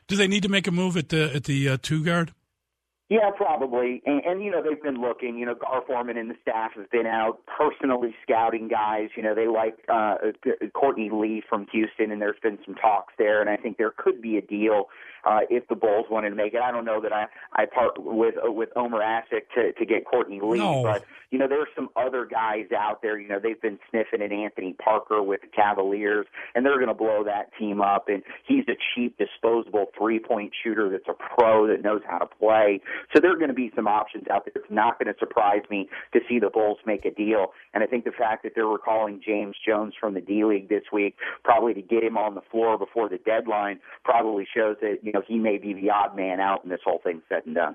Do they need to make a move at the two guard? Yeah, probably. And they've been looking. Gar Forman and the staff have been out personally scouting guys. They like Courtney Lee from Houston, and there's been some talks there, and I think there could be a deal if the Bulls wanted to make it. I don't know that I part with Omer Asik to get Courtney Lee, but there's some other guys out there. They've been sniffing at Anthony Parker with the Cavaliers, and they're going to blow that team up. And he's a cheap, disposable three-point shooter that's a pro that knows how to play. So there are going to be some options out there. It's not going to surprise me to see the Bulls make a deal. And I think the fact that they're recalling James Jones from the D-League this week, probably to get him on the floor before the deadline, probably shows that he may be the odd man out in this whole thing said and done.